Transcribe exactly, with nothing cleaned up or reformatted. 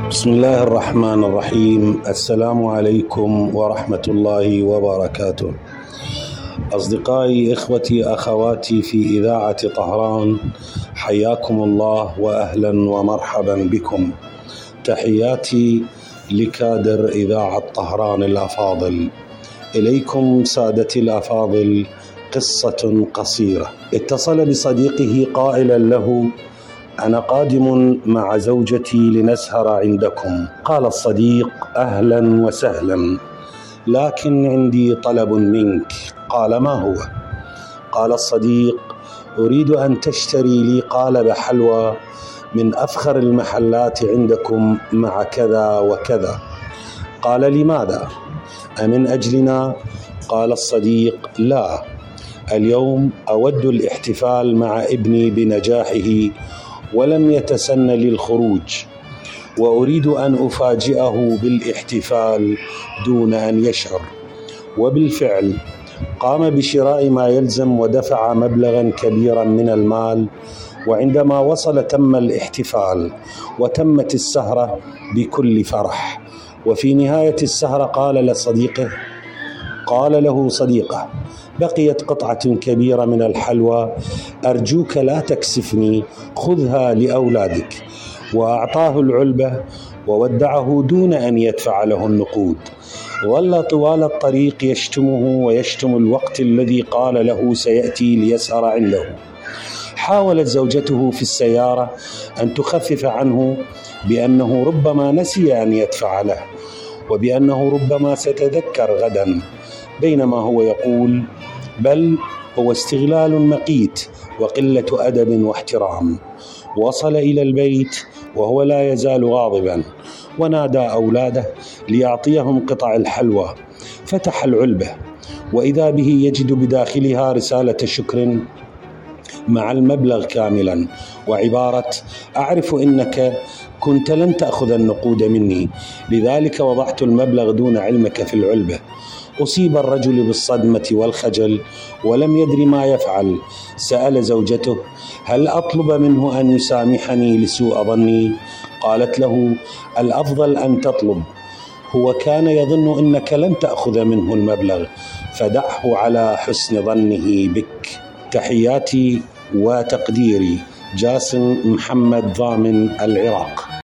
بسم الله الرحمن الرحيم. السلام عليكم ورحمة الله وبركاته. أصدقائي، إخوتي، أخواتي في إذاعة طهران، حياكم الله وأهلا ومرحبا بكم. تحياتي لكادر إذاعة طهران الأفاضل. إليكم سادتي الأفاضل قصة قصيرة. اتصل بصديقه قائلا له: أنا قادم مع زوجتي لنسهر عندكم. قال الصديق: أهلا وسهلا، لكن عندي طلب منك. قال: ما هو؟ قال الصديق: أريد أن تشتري لي قالب حلوى من أفخر المحلات عندكم مع كذا وكذا. قال: لماذا؟ أمن أجلنا؟ قال الصديق: لا، اليوم أود الاحتفال مع ابني بنجاحه ولم يتسن لي الخروج، وأريد أن أفاجئه بالاحتفال دون أن يشعر. وبالفعل قام بشراء ما يلزم ودفع مبلغا كبيرا من المال، وعندما وصل تم الاحتفال وتمت السهرة بكل فرح. وفي نهاية السهرة قال لصديقه قال له صديقه: بقيت قطعة كبيرة من الحلوى، أرجوك لا تكسفني، خذها لأولادك. وأعطاه العلبة وودعه دون أن يدفع له النقود. ظل طوال الطريق يشتمه ويشتم الوقت الذي قال له سيأتي ليسهر عنده. حاولت زوجته في السيارة أن تخفف عنه بأنه ربما نسي أن يدفع له، وبأنه ربما سيتذكر غدا، بينما هو يقول: بل هو استغلال مقيت وقلة أدب واحترام. وصل إلى البيت وهو لا يزال غاضبا، ونادى أولاده ليعطيهم قطع الحلوى. فتح العلبة وإذا به يجد بداخلها رسالة شكر مع المبلغ كاملا، وعبارة: أعرف أنك كنت لن تأخذ النقود مني، لذلك وضعت المبلغ دون علمك في العلبة. أصيب الرجل بالصدمة والخجل ولم يدر ما يفعل. سأل زوجته: هل أطلب منه أن يسامحني لسوء ظني؟ قالت له: الأفضل أن تطلب، هو كان يظن أنك لن تأخذ منه المبلغ، فدعه على حسن ظنه بك. تحياتي وتقديري، جاسم محمد ضامن، العراق.